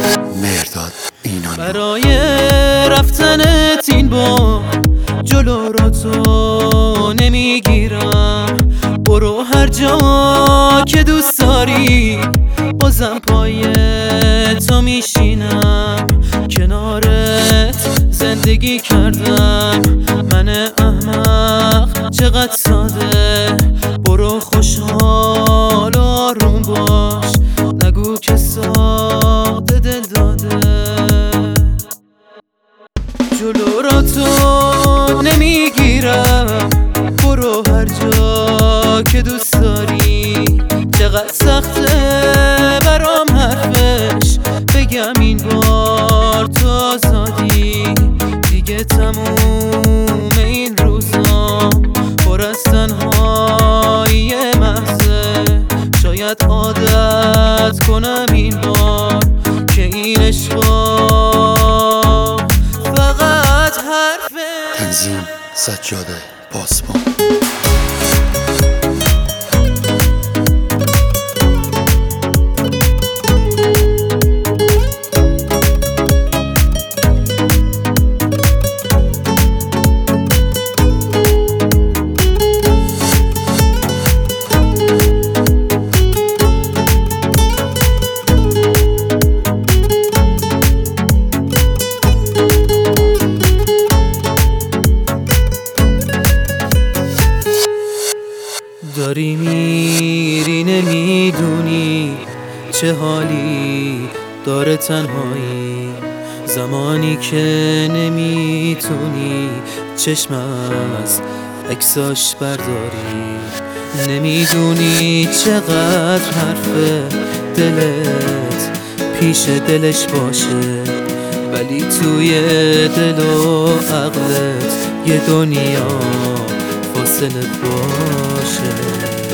مهرداد اینان برای رفتنت این بار جلو را تو نمیگیرم. برو هر جا که دوست داری، بازم پای تو میشینم. کنارت زندگی کردم من احمق، چقدر ساده. برو خوشحال و آروم باش، نگو که ساخته دل داده. جلو را تو نمیگیرم، برو هر جا که دوست داری. چقدر سخته برام حرفش بگم، این بار تو آزادی. دیگه تموم این روزام پر از تنهایی محضه. شاید عادت کنم این بار که این عشقا فقط حرفه. تنظیم سجاده پاسبان. داری میری نمیدونی چه حالی داره تنهایی. زمانی که نمیتونی چشم از عکساش برداری. نمیدونی چقدر حرف دلت پیش دلش باشه، ولی توی دل و عقلت یه دنیا فاصله باشه.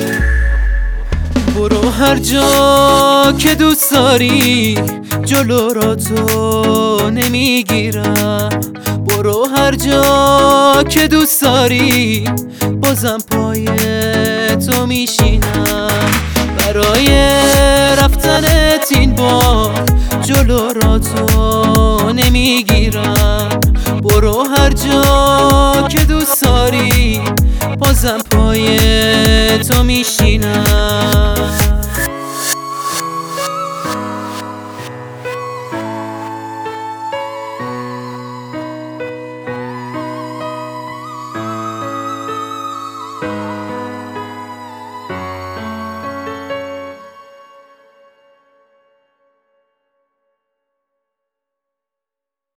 برو هر جا که دوست داری، جلو را تو نمیگیرم. برو هر جا که دوست داری، بازم پای تو میشینم. برای رفتنت این بار جلو را تو نمیگیرم. برو هر جا که دوست داری، بازم پای تو میشینم.